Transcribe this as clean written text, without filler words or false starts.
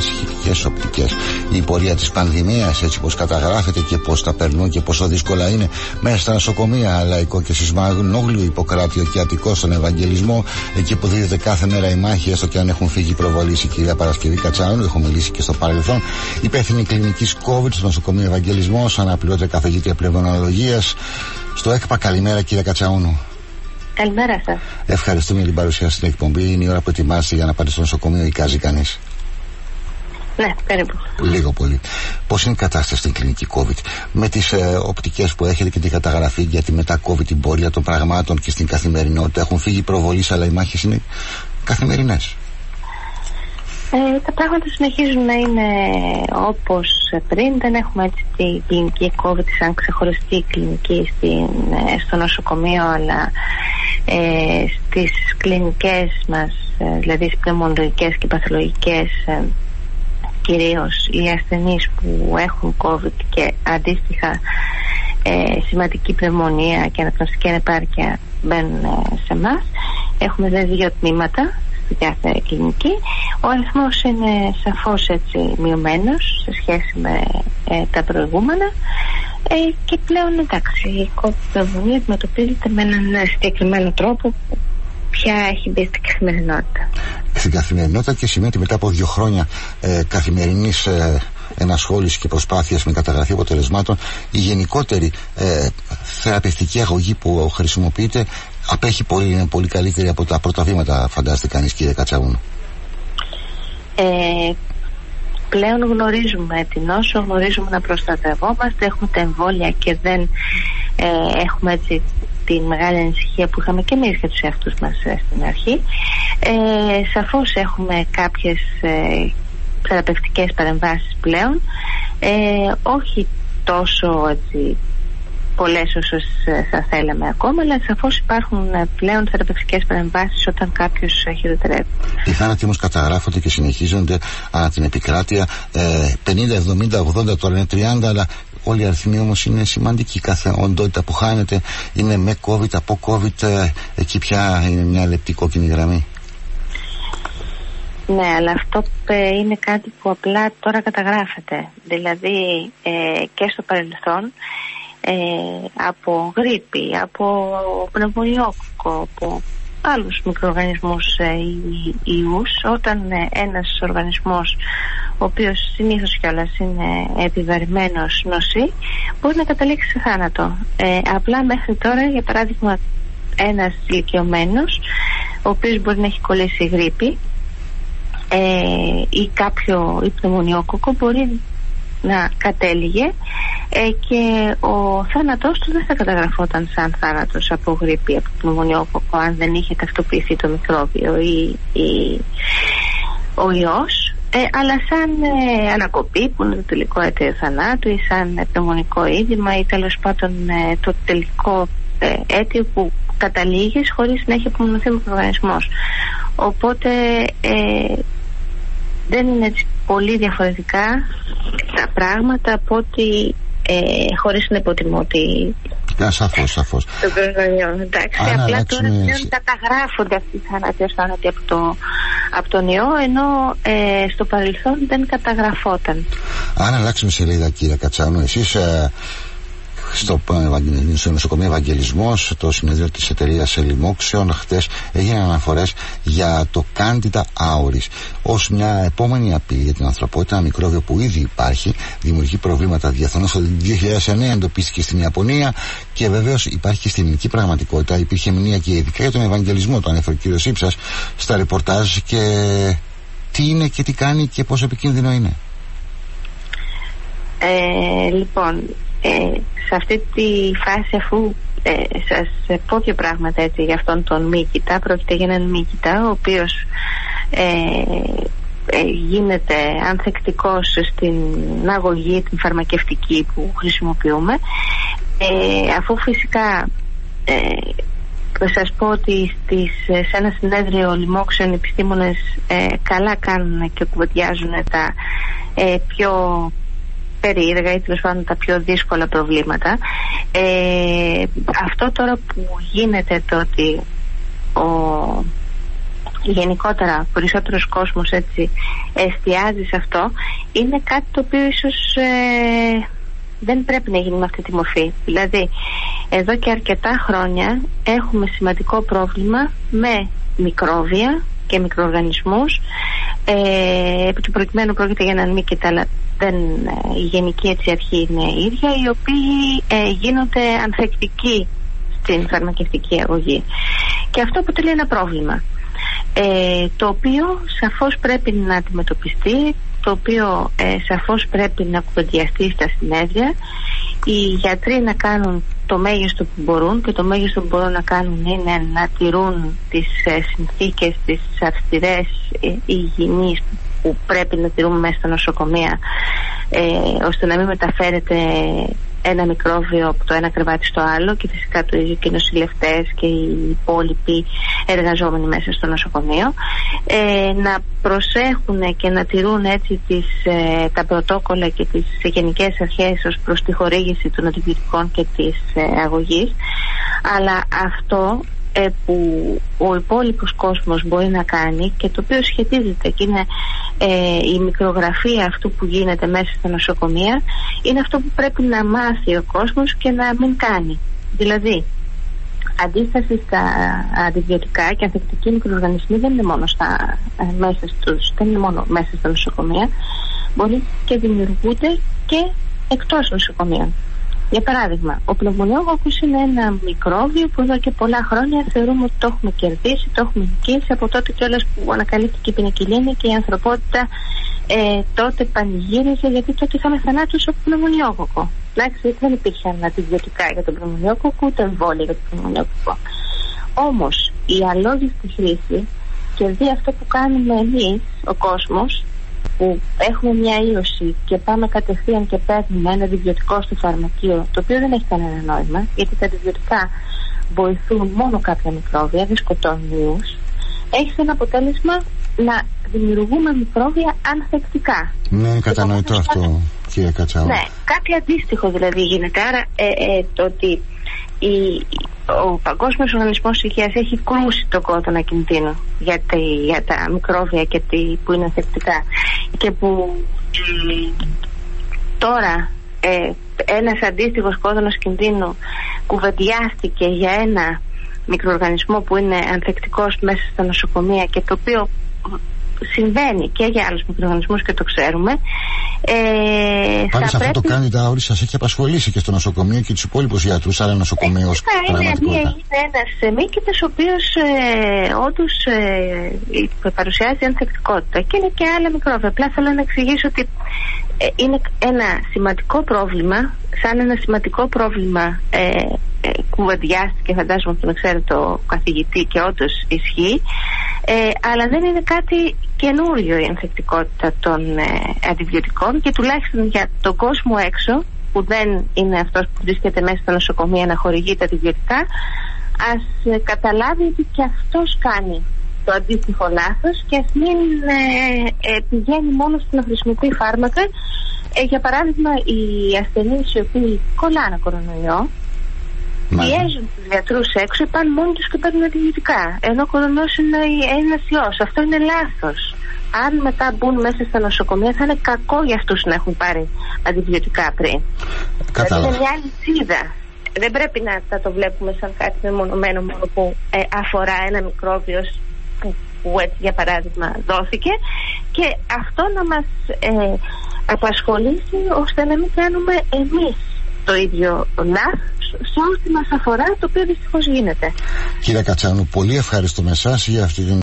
ανησυχητικές οπτικές. Η πορεία της πανδημίας, έτσι πως καταγράφεται και πως τα περνούν και πόσο δύσκολα είναι μέσα στα νοσοκομεία, Λαϊκό και Σισμαγνόγλου, Ιπποκράτιο και Αττικό, στον Ευαγγελισμό, εκεί που δίδεται κάθε μέρα η μάχη, έστω και αν έχουν φύγει προβολής. Η κυρία Παρασκευή Κατσάουνου, έχω μιλήσει και στο παρελθόν, υπεύθυνη κλινικής COVID στο νοσοκομείο Ευαγγελισμός, αναπληρώτρια καθηγήτρια πνευμονολογίας στο ΕΚΠΑ. Καλημέρα, κυρία Κατσάουνου. Καλημέρα σας. Ευχαριστούμε για την παρουσία στην εκπομπή. Είναι η ώρα που ετοιμάζεται για να πάτε στο νοσοκομείο, εικάζει κανείς? Ναι, περίπου. Λίγο πολύ. Πώς είναι η κατάσταση στην κλινική COVID, με τις οπτικές που έχετε και την καταγραφή για τη μετά COVID, την πορεία των πραγμάτων και στην καθημερινότητα? Έχουν φύγει προβολής, αλλά οι μάχες είναι καθημερινές. Τα πράγματα συνεχίζουν να είναι όπως πριν. Δεν έχουμε έτσι τη κλινική COVID σαν ξεχωριστή κλινική στο νοσοκομείο, αλλά στις κλινικές μας, δηλαδή στις πνευμονολογικές και παθολογικές, κυρίως οι ασθενείς που έχουν COVID και αντίστοιχα σημαντική πνευμονία και αναπνευστική ανεπάρκεια μπαίνουν σε εμάς. Έχουμε δηλαδή 2 τμήματα στην κάθε κλινική. Ο αριθμός είναι σαφώς έτσι μειωμένος σε σχέση με τα προηγούμενα, και πλέον εντάξει, η COVID-19 αντιμετωπίζεται με έναν συγκεκριμένο τρόπο που πια έχει μπει στην καθημερινότητα. Στην καθημερινότητα, και σημαίνει ότι μετά από 2 χρόνια καθημερινής ενασχόληση και προσπάθειας με καταγραφή αποτελεσμάτων, η γενικότερη θεραπευτική αγωγή που χρησιμοποιείται απέχει πολύ, είναι πολύ καλύτερη από τα πρώτα βήματα, φαντάζεται κανείς, κύριε Κατσαούνου? Πλέον γνωρίζουμε την νόσο, γνωρίζουμε να προστατευόμαστε, έχουμε τα εμβόλια και δεν έχουμε έτσι τη μεγάλη ανησυχία που είχαμε και εμείς για τους εαυτούς μας στην αρχή. Σαφώς έχουμε κάποιες θεραπευτικές παρεμβάσεις πλέον, όχι τόσο έτσι πολλές όσες θα θέλαμε ακόμα, αλλά σαφώς υπάρχουν πλέον θεραπευτικές παρεμβάσεις όταν κάποιος χειροτερεύει. Οι θάνατοι όμως καταγράφονται και συνεχίζονται ανά την επικράτεια, 50, 70, 80, τώρα είναι 30, αλλά όλοι οι αριθμοί όμως είναι σημαντικοί. Κάθε οντότητα που χάνεται είναι με COVID, από COVID, εκεί πια είναι μια λεπτή κόκκινη γραμμή. Ναι, αλλά αυτό είναι κάτι που απλά τώρα καταγράφεται. Δηλαδή και στο παρελθόν από γρίπη, από πνευμονιόκοκο, από άλλους μικροοργανισμούς ιούς, όταν ένας οργανισμός, ο οποίος συνήθως κιόλας είναι επιβαρημένος νοσή, μπορεί να καταλήξει σε θάνατο. Απλά μέχρι τώρα, για παράδειγμα, ένας ηλικιωμένος, ο οποίος μπορεί να έχει κολλήσει γρίπη ή κάποιο πνευμονιόκοκο, μπορεί να κατέληγε και ο θάνατός του δεν θα καταγραφόταν σαν θάνατος από γρίπη, από πνευμονιόκοκο, αν δεν είχε ταυτοποιηθεί το μικρόβιο ή ο ιός, αλλά σαν ανακοπή που είναι το τελικό αίτιο θανάτου, ή σαν πνευμονικό είδημα, ή τέλος πάντων το τελικό αίτιο που καταλήγει χωρίς να έχει απομονωθεί ο οργανισμός. Οπότε δεν είναι έτσι πολύ διαφορετικά τα πράγματα από ότι χωρίς να υποτιμώ σαφώς. το κορονοϊό. Εντάξει, απλά τώρα πλέον καταγράφονται αυτοί οι θάνατοι από τον ιό, ενώ στο παρελθόν δεν καταγραφόταν. Αν αλλάξουμε σελίδα, κύριε Κατσάουνου, εσείς στο νοσοκομείο Ευαγγελισμός, το συνεδρίο της εταιρείας Ελιμόξεων, χτες έγιναν αναφορές για το Candida auris ως μια επόμενη απειλή για την ανθρωπότητα, ένα μικρόβιο που ήδη υπάρχει, δημιουργεί προβλήματα διεθνώς. Το 2009 εντοπίστηκε στην Ιαπωνία και βεβαίως υπάρχει και στην ελληνική πραγματικότητα. Υπήρχε μνήμα και ειδικά για τον Ευαγγελισμό, το ανέφερε ο κύριος Ήψας στα ρεπορτάζ. Και τι είναι και τι κάνει και πόσο επικίνδυνο είναι? Λοιπόν, σε αυτή τη φάση, αφού σας πω 2 πράγματα έτσι για αυτόν τον μύκητα. Πρόκειται για έναν μύκητα ο οποίος γίνεται ανθεκτικός στην αγωγή, την φαρμακευτική που χρησιμοποιούμε, αφού φυσικά θα σας πω ότι σε ένα συνέδριο Λιμόξεων οι επιστήμονες καλά κάνουν και κουβεντιάζουν τα πιο περίεργα ή τέλος πάντων τα πιο δύσκολα προβλήματα. Αυτό τώρα που γίνεται, το ότι γενικότερα περισσότερος κόσμος έτσι εστιάζει σε αυτό, είναι κάτι το οποίο ίσως δεν πρέπει να γίνει με αυτή τη μορφή. Δηλαδή εδώ και αρκετά χρόνια έχουμε σημαντικό πρόβλημα με μικρόβια και μικροοργανισμούς, επί του προκειμένου πρόκειται για έναν μύκητα, αλλά η γενική έτσι αρχή είναι ίδια, οι οποίοι γίνονται ανθεκτικοί στην φαρμακευτική αγωγή, και αυτό αποτελεί ένα πρόβλημα, το οποίο σαφώς πρέπει να αντιμετωπιστεί, το οποίο σαφώς πρέπει να κουβεντιαστεί στα συνέδρια, οι γιατροί να κάνουν το μέγιστο που μπορούν, και το μέγιστο που μπορούν να κάνουν είναι να τηρούν τις συνθήκες, τις αυστηρές υγιεινείς που πρέπει να τηρούμε μέσα στα νοσοκομεία, ώστε να μην μεταφέρεται ένα μικρόβιο από το ένα κρεβάτι στο άλλο, και φυσικά το ίδιο και οι νοσηλευτές και οι υπόλοιποι εργαζόμενοι μέσα στο νοσοκομείο, να προσέχουν και να τηρούν έτσι τα πρωτόκολλα και τις γενικές αρχές ως προς τη χορήγηση των αντιβιωτικών και της αγωγής. Αλλά αυτό που ο υπόλοιπος κόσμος μπορεί να κάνει, και το οποίο σχετίζεται και είναι η μικρογραφία αυτού που γίνεται μέσα στα νοσοκομεία, είναι αυτό που πρέπει να μάθει ο κόσμος και να μην κάνει. Δηλαδή, αντίσταση στα αντιβιωτικά και ανθεκτικοί μικροοργανισμοί δεν είναι μόνο μέσα στα νοσοκομεία, μπορεί και δημιουργούνται και εκτός νοσοκομείων. Για παράδειγμα, ο πνευμονιόκοκκος είναι ένα μικρόβιο που εδώ και πολλά χρόνια θεωρούμε ότι το έχουμε κερδίσει, το έχουμε νικήσει, από τότε κιόλας που ανακαλύφθηκε η πενικυλίνη και η ανθρωπότητα τότε πανηγύριζε, γιατί τότε είχαμε θανάτους από πνευμονιόκοκκο. Εντάξει, δεν υπήρχαν αντιβιωτικά για τον πνευμονιόκοκκο, ούτε εμβόλια για τον πνευμονιόκοκκο. Όμως η αλόγιστη χρήση και δει αυτό που κάνουμε εμείς, ο κόσμος, που έχουμε μια ίωση και πάμε κατευθείαν και παίρνουμε ένα αντιβιωτικό στο φαρμακείο, το οποίο δεν έχει κανένα νόημα, γιατί τα αντιβιωτικά βοηθούν μόνο κάποια μικρόβια, δεν σκοτώνουν ιούς, έχει ένα αποτέλεσμα να δημιουργούμε μικρόβια ανθεκτικά. Ναι, είναι κατανοητό αυτό, κύριε Κατσάου. Ναι, κάτι αντίστοιχο δηλαδή γίνεται. Άρα το ότι ο Παγκόσμιος Οργανισμός Υγείας έχει κρούσει τον κόδωνα κινδύνου για τα μικρόβια και που είναι ανθεκτικά, και που τώρα ένας αντίστοιχος κόδωνας κινδύνου κουβεντιάστηκε για ένα μικροοργανισμό που είναι ανθεκτικός μέσα στα νοσοκομεία, και το οποίο συμβαίνει και για άλλους μικροοργανισμούς και το ξέρουμε. Πάντως αυτό το Candida auris σας έχει απασχολήσει και στο νοσοκομείο και τους υπόλοιπους γιατρούς, αλλά νοσοκομείο ως πραγματικότητα. Είναι ένας μύκητας ο οποίος όντως παρουσιάζει ανθεκτικότητα, και είναι και άλλα μικρόβια. Απλά θέλω να εξηγήσω ότι είναι ένα σημαντικό πρόβλημα, σαν ένα σημαντικό πρόβλημα κουβεντιάστηκε, φαντάζομαι από τον εξαίρετο καθηγητή, και όντως ισχύει, αλλά δεν είναι κάτι καινούριο η ανθεκτικότητα των αντιβιωτικών, και τουλάχιστον για τον κόσμο έξω που δεν είναι αυτός που βρίσκεται μέσα στα νοσοκομεία να χορηγεί τα αντιβιωτικά, ας καταλάβει ότι και αυτός κάνει το αντίστοιχο λάθος, και ας μην πηγαίνει μόνο στο να χρησιμοποιεί φάρμακα. Για παράδειγμα, οι ασθενείς οι οποίοι κολλάνε κορονοϊό πιέζουν τους γιατρούς έξω, πάνε μόνοι τους και παίρνουν αντιβιωτικά, ενώ ο κορονοϊός είναι ένας ιός. Αυτό είναι λάθος. Αν μετά μπουν μέσα στα νοσοκομεία, θα είναι κακό για αυτούς να έχουν πάρει αντιβιωτικά πριν. Δηλαδή είναι μια αλυσίδα. Δεν πρέπει να το βλέπουμε σαν κάτι μεμονωμένο μόνο που αφορά ένα μικρόβιο που έτσι για παράδειγμα δόθηκε, και αυτό να μας απασχολήσει ώστε να μην κάνουμε εμείς το ίδιο λάθος σε ό,τι μας αφορά, το οποίο δυστυχώς γίνεται. Κύριε Κατσάνου, πολύ ευχαριστώ με εσάς για αυτή την